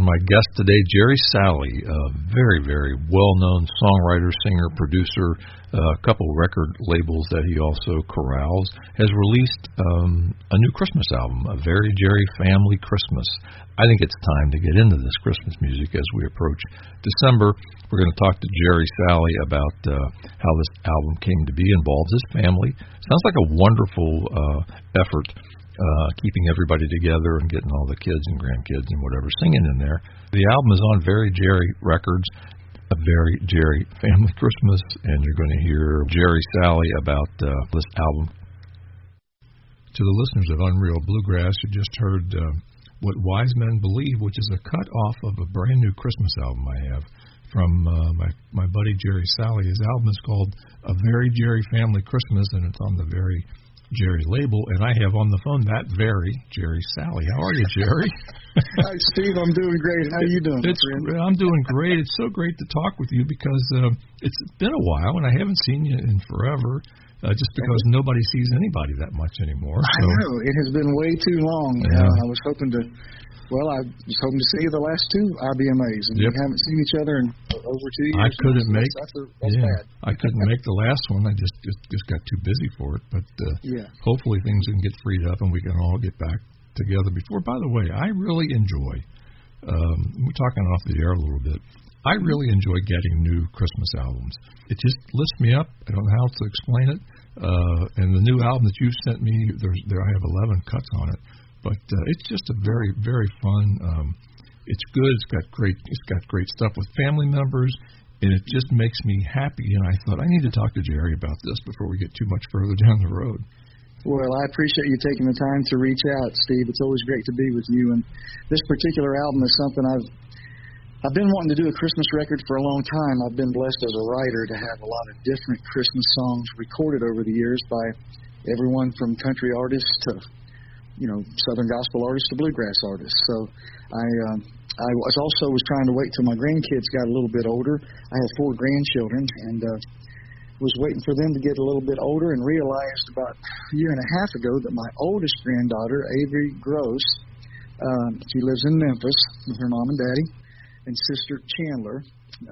my guest today, Jerry Salley, a very, very well-known songwriter, singer, producer, a couple record labels that he also corrals, has released a new Christmas album, A Very Jerry Family Christmas. I think it's time to get into this Christmas music as we approach December. We're going to talk to Jerry Salley about how this album came to be, involves his family. Sounds like a wonderful effort, keeping everybody together and getting all the kids and grandkids and whatever singing in there. The album is on Very Jerry Records, A Very Jerry Family Christmas, and you're going to hear Jerry Salley about this album. To the listeners of Unreal Bluegrass, you just heard What Wise Men Believe, which is a cut off of a brand new Christmas album I have from my buddy Jerry Salley. His album is called A Very Jerry Family Christmas, and it's on the Very Jerry label, and I have on the phone that very Jerry Salley. How are you, Jerry? Hi, Steve. I'm doing great. How are you doing? I'm doing great. It's so great to talk with you because it's been a while, and I haven't seen you in forever, just because nobody sees anybody that much anymore. So. I know. It has been way too long. Yeah. I was hoping to see you the last two IBMAs, and we haven't seen each other in over 2 years. I couldn't make. That's bad. I couldn't make the last one. I just got too busy for it. But hopefully things can get freed up and we can all get back together before. By the way, I really enjoy. We're talking off the air a little bit. I really enjoy getting new Christmas albums. It just lifts me up. I don't know how to explain it. And the new album that you've sent me, I have 11 cuts on it. But it's just a very, very fun. It's good. It's got great stuff with family members, and it just makes me happy. And I thought I need to talk to Jerry about this before we get too much further down the road. Well, I appreciate you taking the time to reach out, Steve. It's always great to be with you. And this particular album is something I've been wanting to do a Christmas record for a long time. I've been blessed as a writer to have a lot of different Christmas songs recorded over the years by everyone from country artists to Southern gospel artists to bluegrass artists. So I was trying to wait till my grandkids got a little bit older. I have 4 grandchildren, and was waiting for them to get a little bit older, and realized about a year and a half ago that my oldest granddaughter, Avery Gross, she lives in Memphis with her mom and daddy, and sister Chandler.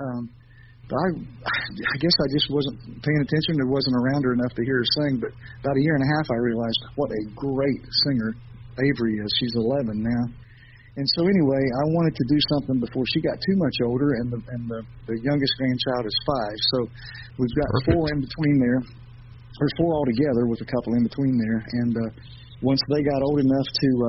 I guess I just wasn't paying attention. It wasn't around her enough to hear her sing, but about a year and a half I realized what a great singer Avery is. She's 11 now. And so anyway, I wanted to do something before she got too much older, and the youngest grandchild is 5. So we've got Perfect. 4 in between there. There's 4 altogether with a couple in between there. And once they got old enough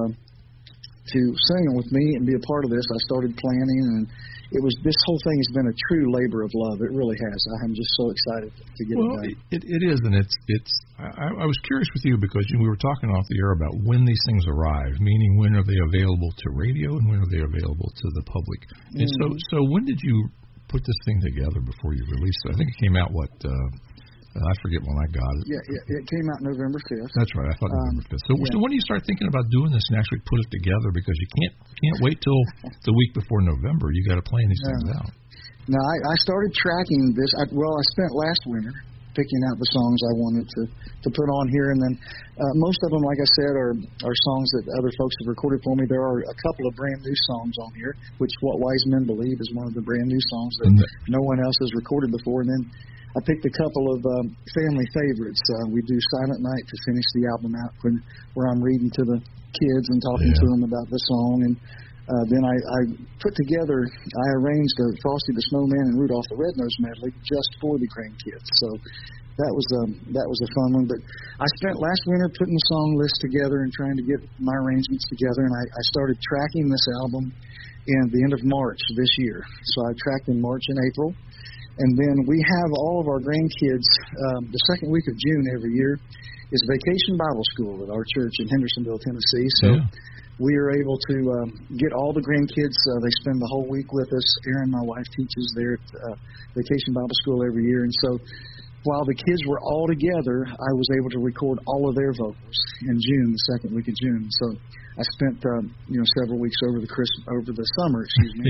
to sing with me and be a part of this, I started planning, and this whole thing has been a true labor of love. It really has. I'm just so excited to get it done. It is, and I was curious with you because we were talking off the air about when these things arrive, meaning when are they available to radio and when are they available to the public. And so when did you put this thing together before you released it? I think it came out I forget when I got it. Yeah, it came out November 5th. That's right. I thought November 5th. So when do you start thinking about doing this and actually put it together? Because you can't wait till the week before November. You got to plan these things out. No, I started tracking this. I spent last winter picking out the songs I wanted to put on here, and then most of them, like I said, are songs that other folks have recorded for me. There are a couple of brand new songs on here, which What Wise Men Believe is one of the brand new songs that no one else has recorded before, and then I picked a couple of family favorites. We do Silent Night to finish the album out, where I'm reading to the kids and talking to them about the song. And then I arranged a Frosty the Snowman and Rudolph the Red-Nosed medley just for the grandkids. So that was a fun one. But I spent last winter putting the song list together and trying to get my arrangements together, and I started tracking this album in the end of March this year. So I tracked in March and April. And then we have all of our grandkids, the second week of June every year is Vacation Bible School at our church in Hendersonville, Tennessee. So we are able to get all the grandkids. They spend the whole week with us. Erin, my wife, teaches there at Vacation Bible School every year. And so while the kids were all together, I was able to record all of their vocals in June, the second week of June. So I spent several weeks over the summer,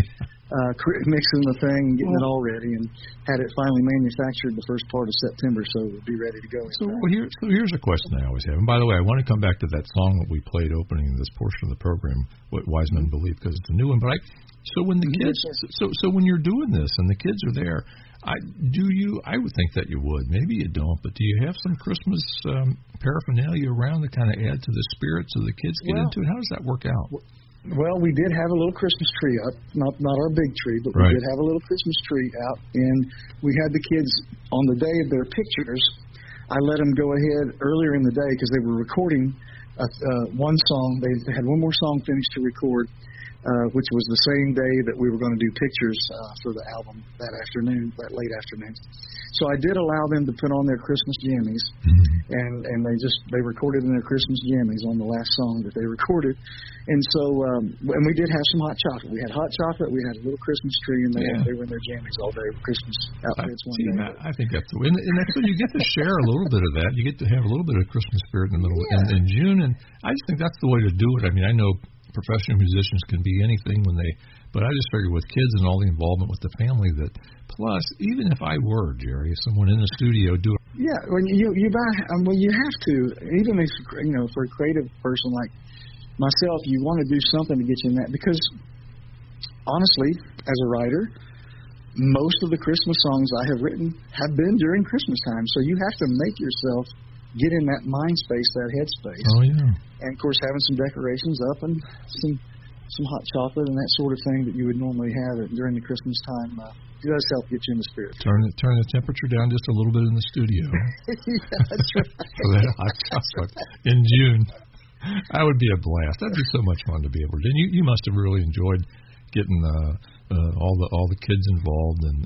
mixing the thing and getting it all ready, and had it finally manufactured the first part of September, so it would be ready to go. So here's a question I always have. And by the way, I want to come back to that song that we played opening this portion of the program, What Wise Men Believe, because it's a new one. But so when the kids, so when you're doing this and the kids are there, I would think that you would. Maybe you don't, but do you have some Christmas paraphernalia around to kind of add to the spirit so the kids get into it? How does that work out? Well, we did have a little Christmas tree up, not our big tree, but we did have a little Christmas tree out, and we had the kids on the day of their pictures. I let them go ahead earlier in the day because they were recording one song. They had one more song finished to record, which was the same day that we were going to do pictures for the album that late afternoon. So I did allow them to put on their Christmas jammies, and they recorded in their Christmas jammies on the last song that they recorded. And so and we did have some hot chocolate. We had hot chocolate. We had a little Christmas tree, and they were in their jammies all day with Christmas outfits one day. I think that's the way. And that's when you get to share a little bit of that. You get to have a little bit of Christmas spirit in the middle in June, and I just think that's the way to do it. I mean, I know professional musicians can be anything but I just figure with kids and all the involvement with the family that, plus, even if I were, Jerry, someone in the studio doing. Yeah, when you have to, even if, for a creative person like myself, you want to do something to get you in that, because honestly, as a writer, most of the Christmas songs I have written have been during Christmas time, so you have to make yourself get in that mind space, that headspace. Oh, yeah. And, of course, having some decorations up and some hot chocolate and that sort of thing that you would normally have during the Christmas time does help get you in the spirit. Turn the temperature down just a little bit in the studio. Yeah, that's right. For that hot chocolate in June. That would be a blast. That'd be so much fun to be able to do. And you must have really enjoyed getting all the kids involved. And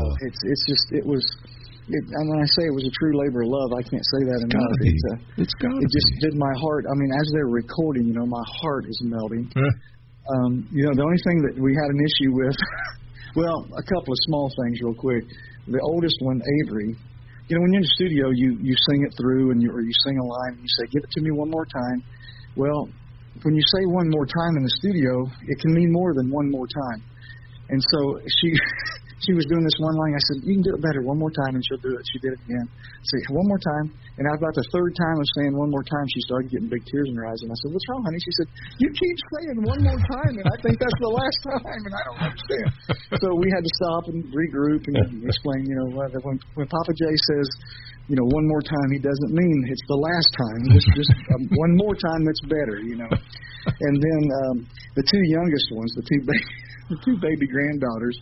it was. And when I say it was a true labor of love, I can't say that enough. It's got to be. It just did my heart. I mean, as they're recording, my heart is melting. The only thing that we had an issue with, well, a couple of small things real quick. The oldest one, Avery, when you're in the studio, you sing it through or you sing a line and you say, give it to me one more time. Well, when you say one more time in the studio, it can mean more than one more time. And so she was doing this one line. I said, you can do it better one more time, and she'll do it. She did it again. I said, one more time. And about the third time of saying one more time, she started getting big tears in her eyes. And I said, what's wrong, honey? She said, you keep saying one more time, and I think that's the last time, and I don't understand. So we had to stop and regroup and explain, when Papa J says, one more time, he doesn't mean it's the last time. It's just one more time that's better, And then the two youngest ones, the two baby granddaughters,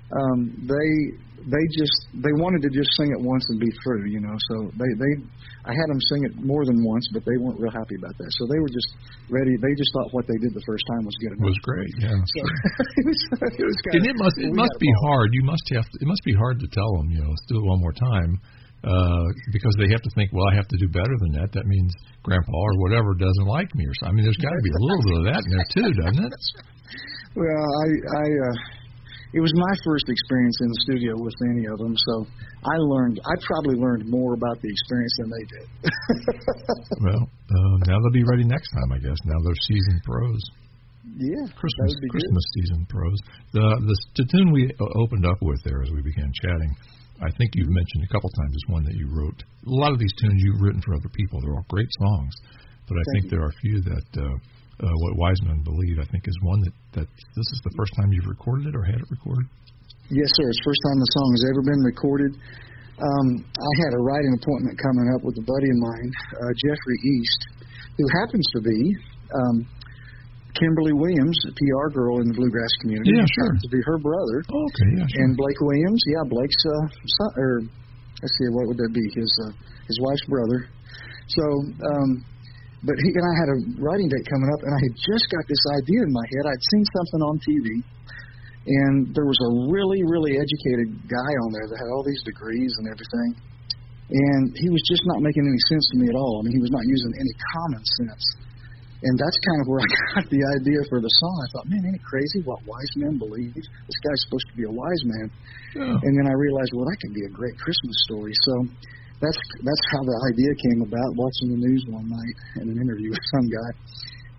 they wanted to just sing it once and be through, So I had them sing it more than once, but they weren't real happy about that. So they were just ready. They just thought what they did the first time was good enough. It was great, yeah. So it was kind and it must be hard. It must be hard to tell them, let's do it one more time, because they have to think, well, I have to do better than that. That means Grandpa or whatever doesn't like me or something. I mean, there's got to be a little bit of that in there too, doesn't it? Well, it was my first experience in the studio with any of them, so I probably learned more about the experience than they did. Well, now they'll be ready next time, I guess. Now they're seasoned pros. Yeah, Christmas season pros. The tune we opened up with there as we began chatting, I think you've mentioned a couple times, is one that you wrote. A lot of these tunes you've written for other people. They're all great songs, but I think there are a few that What Wise Men Believe, I think, is one that this is the first time you've recorded it or had it recorded? Yes, sir. It's the first time the song has ever been recorded. I had a writing appointment coming up with a buddy of mine, Jeffrey East, who happens to be Kimberly Williams, a PR girl in the bluegrass community. Yeah, sure. To be her brother. Oh, okay, yeah, sure. And Blake Williams, Blake's son, or let's see, what would that be? His wife's brother. So, but he and I had a writing date coming up, and I had just got this idea in my head. I'd seen something on TV, and there was a really, really educated guy on there that had all these degrees and everything, and he was just not making any sense to me at all. I mean, he was not using any common sense. And that's kind of where I got the idea for the song. I thought, man, ain't it crazy what wise men believe? This guy's supposed to be a wise man. Yeah. And then I realized, well, that could be a great Christmas story. So that's how the idea came about, watching the news one night in an interview with some guy.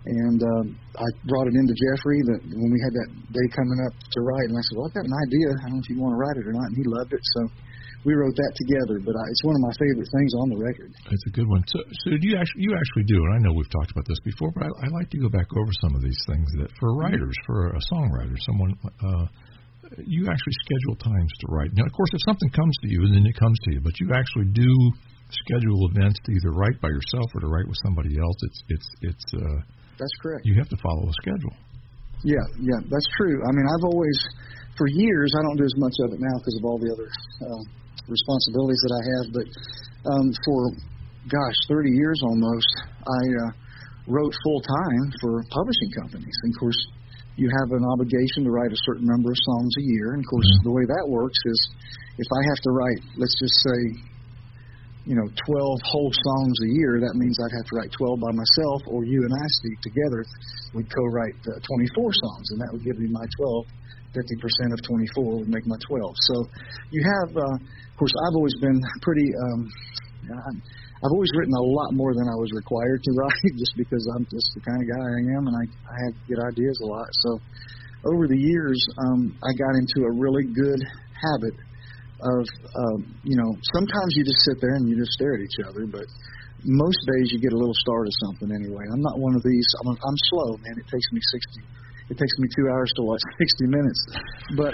And I brought it into Jeffrey when we had that day coming up to write, and I said, well, I've got an idea. I don't know if you want to write it or not, and he loved it. So we wrote that together, but it's one of my favorite things on the record. It's a good one. So do you actually do, and I know we've talked about this before, but I like to go back over some of these things that for writers, for a songwriter, someone, you actually schedule times to write. Now, of course, if something comes to you, then it comes to you, but you actually do schedule events to either write by yourself or to write with somebody else. It's That's correct. You have to follow a schedule. Yeah, that's true. I mean, I've always, for years, I don't do as much of it now because of all the other responsibilities that I have, but for, 30 years almost, I wrote full-time for publishing companies. And, of course, you have an obligation to write a certain number of songs a year. And, of course, the way that works is if I have to write, let's just say, 12 whole songs a year, that means I'd have to write 12 by myself, or you and I, Steve, together, we'd co-write 24 songs, and that would give me my 12. 50% of 24 would make my 12. So you have, of course, I've always been pretty, I've always written a lot more than I was required to write just because I'm just the kind of guy I am, and I had good ideas a lot. So over the years, I got into a really good habit of, sometimes you just sit there and you just stare at each other, but most days you get a little start of something anyway. I'm not one of these, I'm slow, man. It takes me 2 hours to watch 60 minutes. But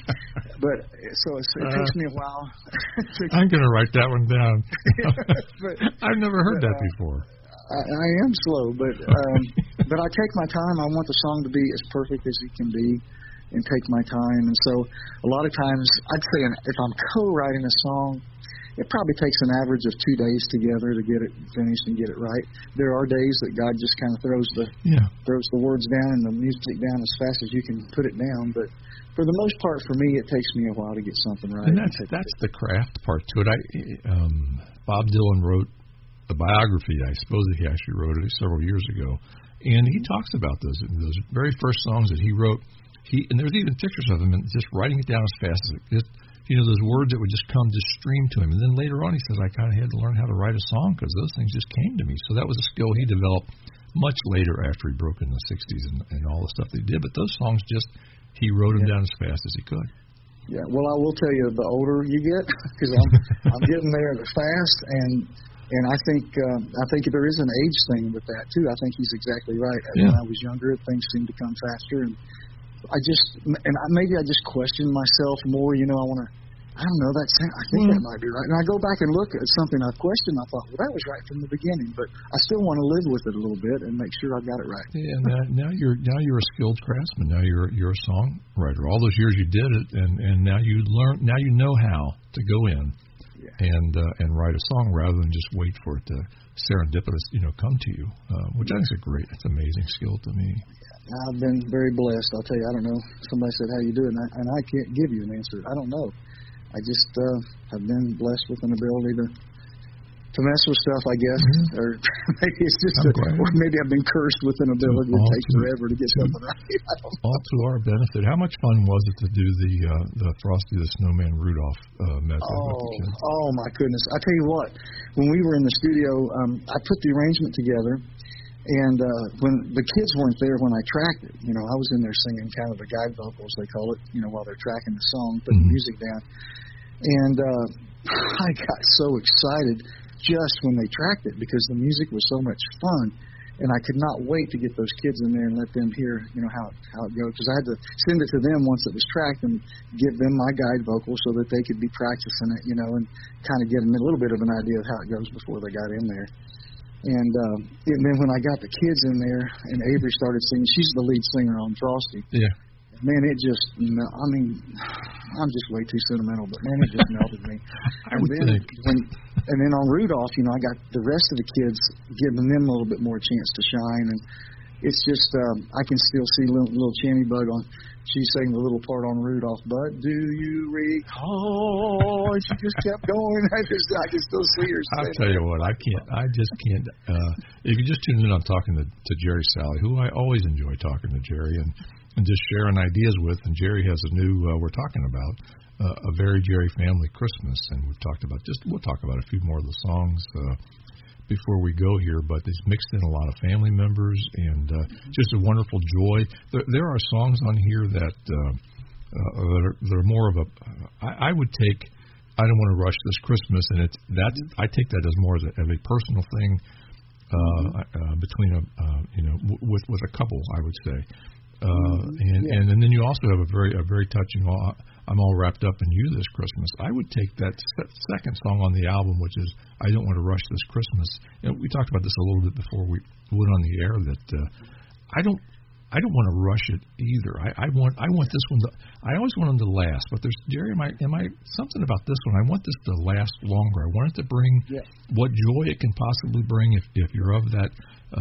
so it takes me a while. I'm going to write that one down. But, I've never heard that before. I am slow, but I take my time. I want the song to be as perfect as it can be and take my time. And so a lot of times, I'd say if I'm co-writing a song, it probably takes an average of 2 days together to get it finished and get it right. There are days that God just kind of throws the words down and the music down as fast as you can put it down. But for the most part, for me, it takes me a while to get something right. And that's the craft part to it. Bob Dylan wrote a biography. I suppose he actually wrote it several years ago, and he talks about those very first songs that he wrote. And there's even pictures of him and just writing it down as fast as it. Those words that would just stream to him. And then later on, he says, I kind of had to learn how to write a song because those things just came to me. So that was a skill he developed much later after he broke in the 60s and all the stuff they did. But those songs he wrote them down as fast as he could. Yeah, well, I will tell you, the older you get, because I'm getting there fast, and I think there is an age thing with that, too. I think he's exactly right. Yeah. When I was younger, things seemed to come faster, and maybe I just question myself more. I don't know. I think that might be right. And I go back and look at something I've questioned. I thought, well, that was right from the beginning, but I still want to live with it a little bit and make sure I got it right. Yeah. Now you're a skilled craftsman. Now you're a songwriter. All those years you did it, and now you learn. Now you know how to go in and write a song rather than just wait for it to serendipitous, come to you. Which I think is that's an amazing skill to me. I've been very blessed. I'll tell you, I don't know. Somebody said, how you doing? And I can't give you an answer. I don't know. I just have been blessed with an ability to mess with stuff, I guess. Mm-hmm. Or maybe it's just or maybe I've been cursed with an ability that takes forever to get something right. All to our benefit. How much fun was it to do the Frosty the Snowman Rudolph method with the kids? Oh, my goodness. I tell you what, when we were in the studio, I put the arrangement together. And when the kids weren't there when I tracked it, I was in there singing kind of the guide vocals, they call it, while they're tracking the song, putting the music down. And I got so excited just when they tracked it because the music was so much fun. And I could not wait to get those kids in there and let them hear, how it goes. Because I had to send it to them once it was tracked and give them my guide vocals so that they could be practicing it, and kind of get them a little bit of an idea of how it goes before they got in there. And then when I got the kids in there and Avery started singing, she's the lead singer on Frosty. Yeah. Man, it just, I'm just way too sentimental, but man, it just melted me. I would think. And then on Rudolph, I got the rest of the kids giving them a little bit more chance to shine. And it's just, I can still see little Channy Bug she's saying the little part on Rudolph, but do you recall? And she just kept going. I can still see her. I'll tell you what, I just can't. If you just tune in, I'm talking to Jerry Salley, who I always enjoy talking to Jerry and just sharing ideas with. And Jerry has a new, we're talking about a Very Jerry Family Christmas, and we'll talk about a few more of the songs. before we go here, but it's mixed in a lot of family members and just a wonderful joy. There are songs on here that are more of a. I would take. I don't want to rush this Christmas, and I take that as more as a personal thing between with a couple, I would say. And then you also have a very touching. I'm all wrapped up in you this Christmas. I would take that second song on the album, which is I Don't Want to Rush This Christmas. We talked about this a little bit before we went on the air. That I don't want to rush it either. I want this one to. I always want them to last. But there's Jerry. Am I something about this one? I want this to last longer. I want it to bring what joy it can possibly bring if you're of that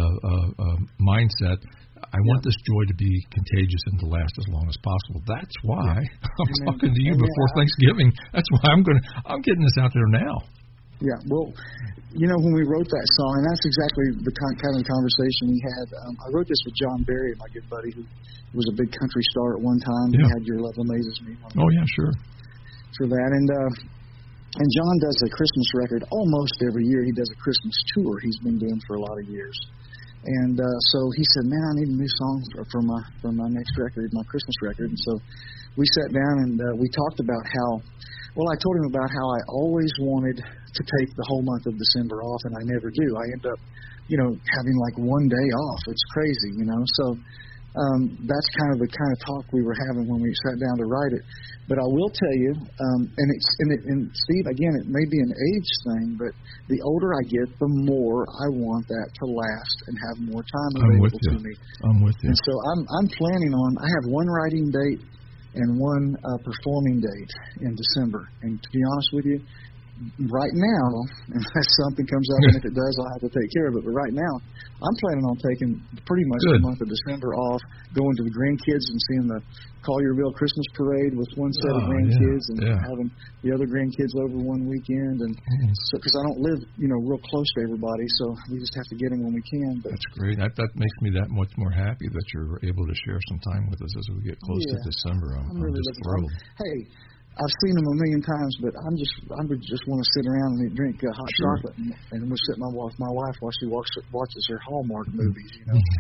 mindset. I want this joy to be contagious and to last as long as possible. That's why I'm talking to you before Thanksgiving. That's why I'm getting this out there now. Yeah, well, when we wrote that song, and that's exactly the kind of conversation we had. I wrote this with John Berry, my good buddy, who was a big country star at one time. Yeah. He had Your Love Amazes Me. Oh yeah, sure. For that, and John does a Christmas record almost every year. He does a Christmas tour. He's been doing for a lot of years. And so he said, man, I need a new song for my next record, my Christmas record. And so we sat down and we talked about I told him about how I always wanted to take the whole month of December off, and I never do. I end up, having like one day off. It's crazy, So that's kind of the talk we were having when we sat down to write it. But I will tell you, and Steve, again, it may be an age thing, but the older I get, the more I want that to last and have more time available to me. I'm with you. And so I'm planning on. I have one writing date and one performing date in December. And to be honest with you, right now, unless something comes up, and if it does, I'll have to take care of it. But right now, I'm planning on taking pretty much the month of December off, going to the grandkids and seeing the Collierville Christmas Parade with one set of grandkids and having the other grandkids over one weekend. And so, because I don't live, real close to everybody, so we just have to get them when we can. But that's great. That makes me that much more happy that you're able to share some time with us as we get close to December. I'm really just thrilled. Hey. I've seen them a million times, but I just want to sit around and drink hot chocolate and we'll sit with my wife while she watches her Hallmark movies,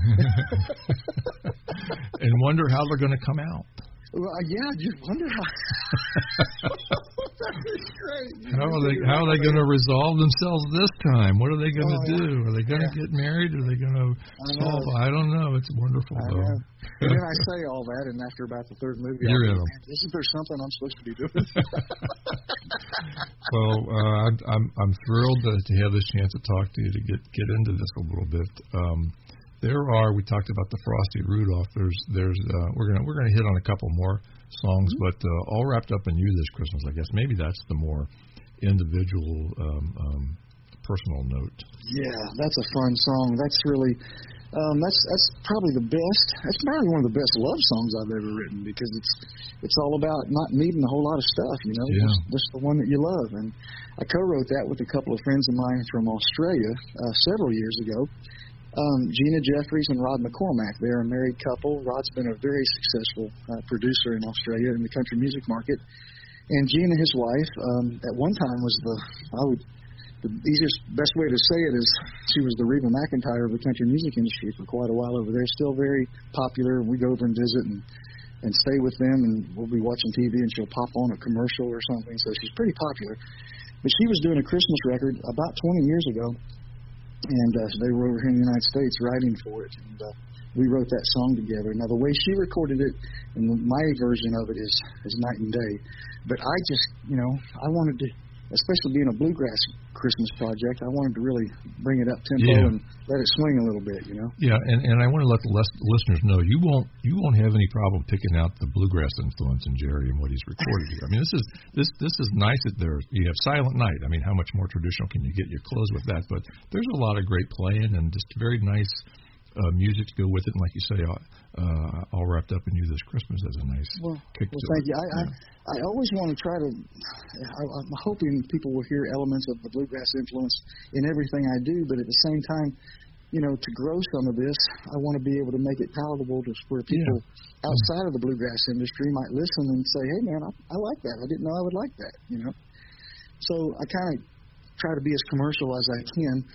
And wonder how they're going to come out. Well, just wonder how. That is great. How are they going to resolve themselves this time? What are they going to do? Are they going to get married? Are they going to solve? I don't know. It's wonderful though. And then I say all that, and after about the third movie, isn't there something I'm supposed to be doing? Well, I'm thrilled to have this chance to talk to you to get into this a little bit. We talked about the Frosty Rudolph. We're gonna hit on a couple more songs, but all wrapped up in you this Christmas. I guess maybe that's the more individual, personal note. Yeah, that's a fun song. That's really. That's probably the best. That's probably one of the best love songs I've ever written because it's all about not needing a whole lot of stuff, just the one that you love. And I co-wrote that with a couple of friends of mine from Australia several years ago. Gina Jeffries and Rod McCormack. They're a married couple. Rod's been a very successful producer in Australia in the country music market. And Gina, his wife, at one time was the best way to say it is she was the Reba McEntire of the country music industry for quite a while over there. Still very popular. We go over and visit and stay with them, and we'll be watching TV, and she'll pop on a commercial or something. So she's pretty popular. But she was doing a Christmas record about 20 years ago, and they were over here in the United States writing for it. And we wrote that song together. Now, the way she recorded it, and my version of it is night and day. But I just, I wanted to, especially being a bluegrass Christmas project, I wanted to really bring it up tempo and let it swing a little bit, Yeah, and I want to let the listeners know you won't have any problem picking out the bluegrass influence in Jerry and what he's recorded here. I mean, this is nice that you have Silent Night. I mean, how much more traditional can you get? You close with that, but there's a lot of great playing and just very nice music to go with it, and like you say, all wrapped up in you this Christmas as a nice kick to thank it. you. I always want to try to. I'm hoping people will hear elements of the bluegrass influence in everything I do, but at the same time, to grow some of this, I want to be able to make it palatable to where people outside of the bluegrass industry might listen and say, "Hey, man, I like that. I didn't know I would like that." So I kind of try to be as commercial as I can.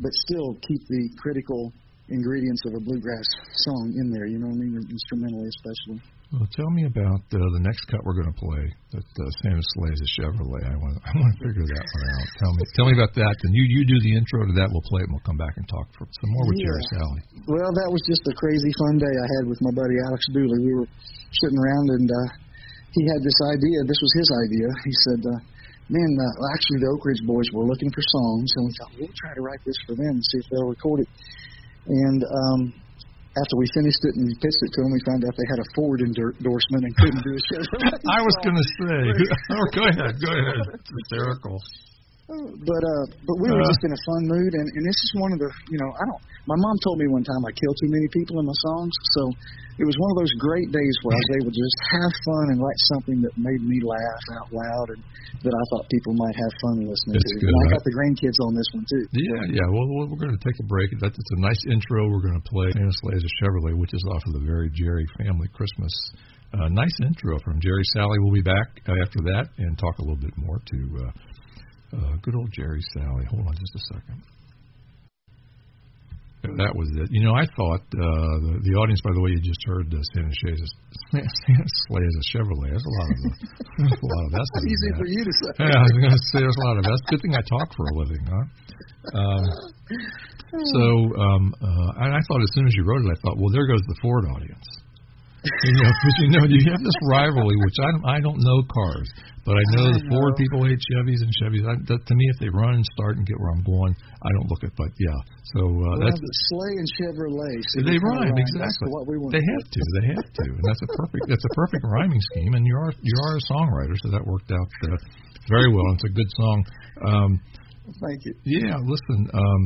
but still keep the critical ingredients of a bluegrass song in there, you know what I mean, instrumentally especially. Well, tell me about the next cut we're going to play, that Santa Sleighs a Chevrolet. I want to figure that one out. Tell me about that. And you do the intro to that. We'll play it, and we'll come back and talk for some more with Jerry Salley. Well, that was just a crazy fun day I had with my buddy Alex Dooley. We were sitting around, and he had this idea. This was his idea. He said, actually, the Oak Ridge Boys were looking for songs, and we thought, we'll try to write this for them and see if they'll record it. And after we finished it and pitched it to them, we found out they had a Ford endorsement and couldn't do a show. I was going to say. Go ahead. It's hysterical. But we were just in a fun mood, and this is one of the, my mom told me one time I kill too many people in my songs, so it was one of those great days where I was able to just have fun and write something that made me laugh out loud and that I thought people might have fun listening to. Good, and I got the grandkids on this one, too. Yeah. Well, we're going to take a break. It's a nice intro. We're going to play Santa Sleighs a Chevrolet, which is off of the Very Jerry Family Christmas. Nice intro from Jerry Salley. We'll be back after that and talk a little bit more to good old Jerry Salley. Hold on just a second. That was it. I thought the audience, by the way, you just heard Santa Sleighs a Chevrolet. There's a lot of S. Easy for you to say. Yeah, I was going to say there's a lot of S. Good thing I talk for a living, huh? And I thought as soon as you wrote it, I thought, well, there goes the Ford audience. Because you have this rivalry, which I don't know cars, but I know the Ford people hate Chevys and Chevys. To me, if they run and start and get where I'm going, I don't look at. But yeah, so that's the Sleigh and Chevrolet. So they rhyme exactly. That's what we want. They have to, and that's a perfect rhyming scheme. And you are a songwriter, so that worked out very well. It's a good song. Thank you. Yeah, listen.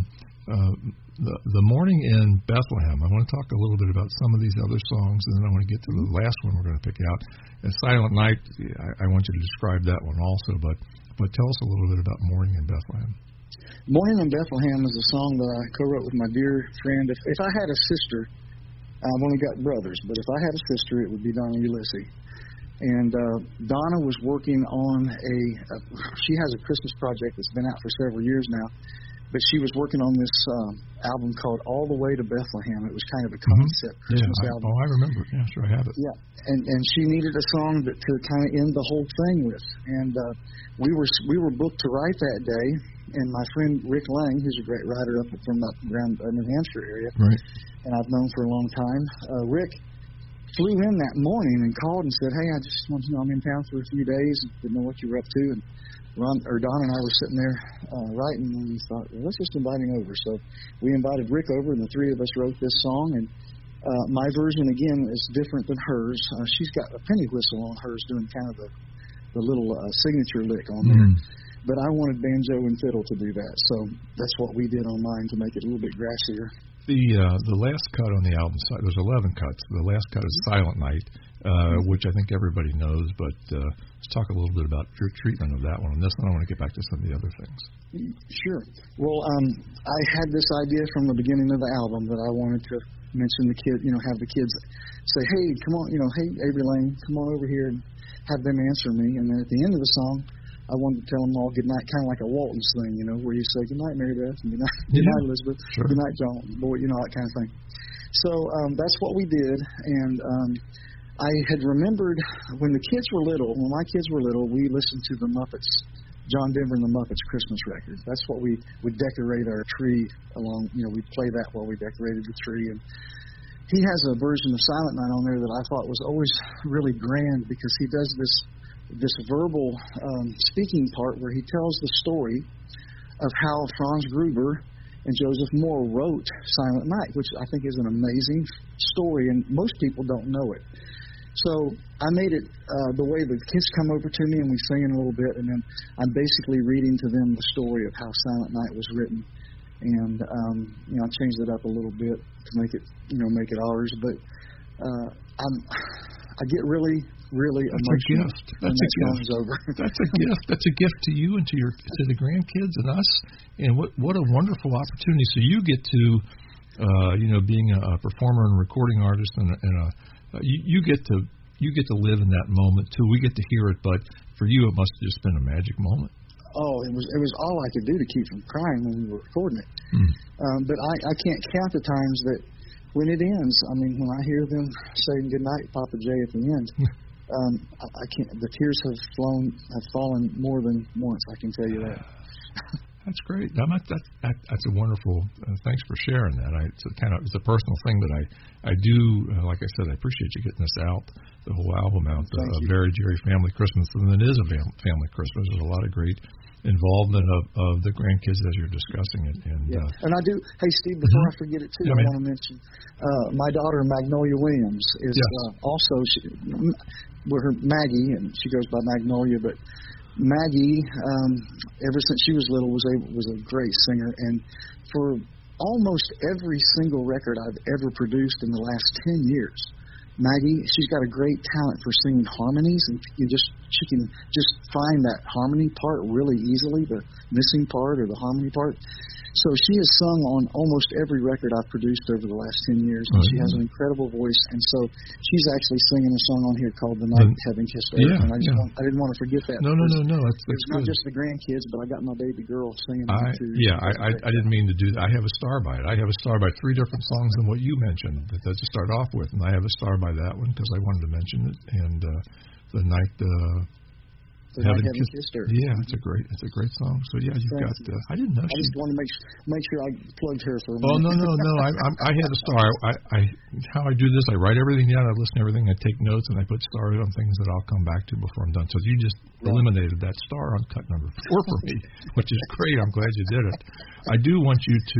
The Morning in Bethlehem. I want to talk a little bit about some of these other songs, and then I want to get to the last one we're going to pick out. And Silent Night, I want you to describe that one also, but tell us a little bit about Morning in Bethlehem. Morning in Bethlehem is a song that I co-wrote with my dear friend. If I had a sister, I've only got brothers, but if I had a sister, it would be Donna Ulysses. And Donna was working on she has a Christmas project that's been out for several years now. But she was working on this album called All the Way to Bethlehem. It was kind of a concept Christmas album. I remember. Yeah, sure, I have it. Yeah, and she needed a song to kind of end the whole thing with. And we were booked to write that day. And my friend Rick Lang, who's a great writer up from around the New Hampshire area, right, and I've known for a long time, Rick flew in that morning and called and said, "Hey, I just want you to know I'm in town for a few days. Didn't know what you were up to." And Don and I were sitting there writing, and we thought, well, let's just invite him over. So we invited Rick over, and the three of us wrote this song. And my version, again, is different than hers. She's got a penny whistle on hers, doing kind of the little signature lick on there. But I wanted banjo and fiddle to do that. So that's what we did on mine to make it a little bit grassier. The last cut on the album side, there's 11 cuts. The last cut is Silent Night, which I think everybody knows, but let's talk a little bit about your treatment of that one. And this one, I want to get back to some of the other things. Sure. Well, I had this idea from the beginning of the album that I wanted to mention the kid, have the kids say, hey, come on, hey, Avery Lane, come on over here, and have them answer me. And then at the end of the song, I wanted to tell them all good night, kind of like a Walton's thing, where you say good night, Mary Beth, and good night, Elizabeth, sure, good night, John, boy, that kind of thing. So that's what we did, and I had remembered when my kids were little, we listened to the Muppets, John Denver and the Muppets Christmas record. That's what we would decorate our tree along, we'd play that while we decorated the tree. And he has a version of Silent Night on there that I thought was always really grand because he does this verbal speaking part where he tells the story of how Franz Gruber and Joseph Moore wrote Silent Night, which I think is an amazing story, and most people don't know it. So I made it the way the kids come over to me and we sing a little bit, and then I'm basically reading to them the story of how Silent Night was written. And I changed it up a little bit to make it ours. But I get really emotional. That's a gift. Over. That's a gift. That's a gift to you and to the grandkids and us. And what a wonderful opportunity. So you get to, being a performer and recording artist, and you get to live in that moment too. We get to hear it, but for you, it must have just been a magic moment. it was all I could do to keep from crying when we were recording it. But I can't count the times that when it ends, I mean, when I hear them saying goodnight, Papa J at the end, I can't. The tears have fallen more than once. I can tell you that. That's great. That's a wonderful. Thanks for sharing that. It's a personal thing that I do. Like I said, I appreciate you getting this out, the whole album out. A Very Jerry Family Christmas, and it is a family Christmas. There's a lot of great involvement of the grandkids as you're discussing it. And I do. Hey, Steve, before I forget it too, I want to mention my daughter Magnolia Williams is also her Maggie, and she goes by Magnolia. But Maggie, ever since she was little, was a great singer, and for almost every single record I've ever produced in the last 10 years. Maggie, she's got a great talent for singing harmonies, and she can just find that harmony part really easily, the missing part or the harmony part. So she has sung on almost every record I've produced over the last 10 years, and she has an incredible voice. And so she's actually singing a song on here called "The Night Heaven Kissed Earth," and I didn't want to forget that. No. That's it's not just the grandkids, but I got my baby girl singing too. I didn't mean to do that. I have a star by it. I have a star by 3 different songs than what you mentioned that to start off with, and I have a star by that one because I wanted to mention it. And "The Night Heaven Kissed Earth." Yeah, it's a great song. So you've got. I didn't know. I just wanted to make sure I plugged her for a minute. Oh no. I had a star. How I do this, I write everything down. I listen to everything. I take notes, and I put stars on things that I'll come back to before I'm done. So you just eliminated that star on cut number 4 for me, which is great. I'm glad you did it. I do want you to.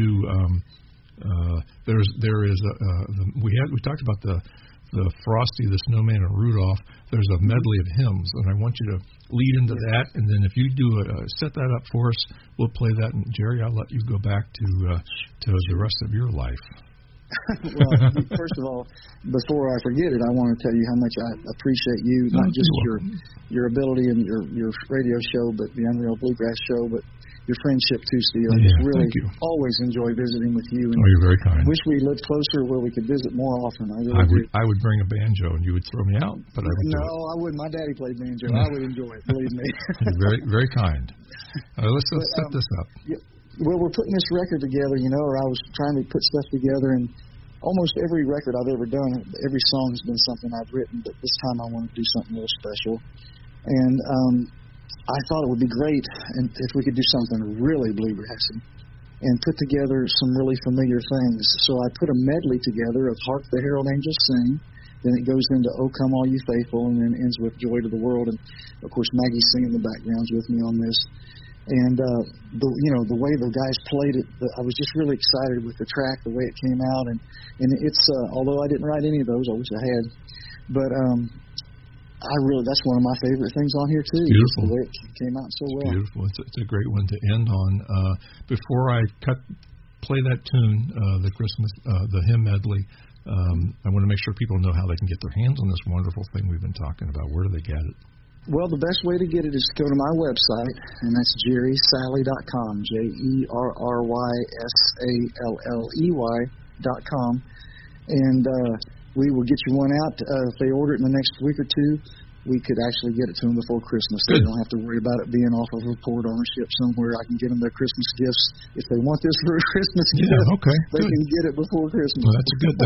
We talked about the Frosty, the Snowman, and Rudolph. There's a medley of hymns, and I want you to lead into that. And then if you do set that up for us, we'll play that. And Jerry, I'll let you go back to the rest of your life. Well, first of all, before I forget it, I want to tell you how much I appreciate you, not just your ability and your radio show, but the Unreal Bluegrass show, but your friendship too, Steve. I just really always enjoy visiting with you. And you're very kind. Wish we lived closer where we could visit more often. I would bring a banjo and you would throw me out, but I would. No, I wouldn't. My daddy played banjo. I would enjoy it. Believe me. You're very, very kind. Let's set this up. Well, we're putting this record together, or I was trying to put stuff together, and almost every record I've ever done, every song has been something I've written, but this time I wanted to do something real special. And I thought it would be great if we could do something really bluegrassy and put together some really familiar things. So I put a medley together of "Hark the Herald Angels Sing," then it goes into "O Come All You Faithful," and then ends with "Joy to the World." And, of course, Maggie's singing the backgrounds with me on this. And, the way the guys played it, I was just really excited with the track, the way it came out. And it's, although I didn't write any of those, I wish I had. But that's one of my favorite things on here, too. Beautiful. The way it came out so well. Beautiful. It's a great one to end on. Before I play that tune, the hymn medley, I want to make sure people know how they can get their hands on this wonderful thing we've been talking about. Where do they get it? Well, the best way to get it is to go to my website, and that's jerrysalley.com, JERRYSALLEY.com. And we will get you one out. If they order it in the next week or two, we could actually get it to them before Christmas. So they don't have to worry about it being off of a port ownership somewhere. I can get them their Christmas gifts. If they want this for a Christmas gift, they can get it before Christmas. Well,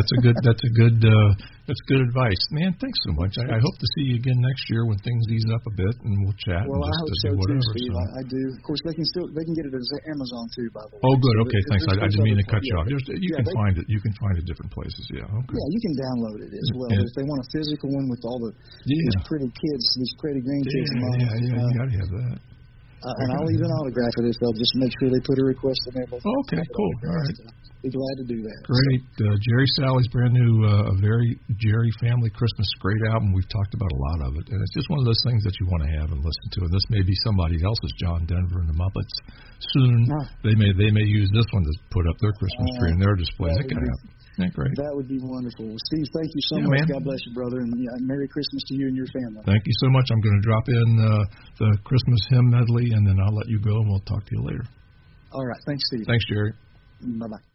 that's good advice. Man, thanks so much. I hope to see you again next year when things ease up a bit and we'll chat. Well, and I hope so too, Steve. I do. Of course, they can get it at Amazon too, by the way. Oh, good. Okay, thanks. I didn't mean to cut you off. You can find it. You can find it different places. Yeah. Okay. Yeah, you can download it as well. If they want a physical one with all these pretty kids, these pretty grandkids. You gotta have that. And I'll even autograph it if they'll just make sure they put a request in there. Okay, cool. All right. Be glad to do that. Great. Jerry Salley's brand new, A Very Jerry Family Christmas, great album. We've talked about a lot of it. And it's just one of those things that you want to have and listen to. And this may be somebody else's, John Denver and the Muppets. Soon they may use this one to put up their Christmas tree in their display. That could happen. Yeah, great. That would be wonderful. Steve, thank you so much. Man. God bless you, brother. And Merry Christmas to you and your family. Thank you so much. I'm going to drop in the Christmas hymn medley, and then I'll let you go, and we'll talk to you later. All right. Thanks, Steve. Thanks, Jerry. Bye-bye.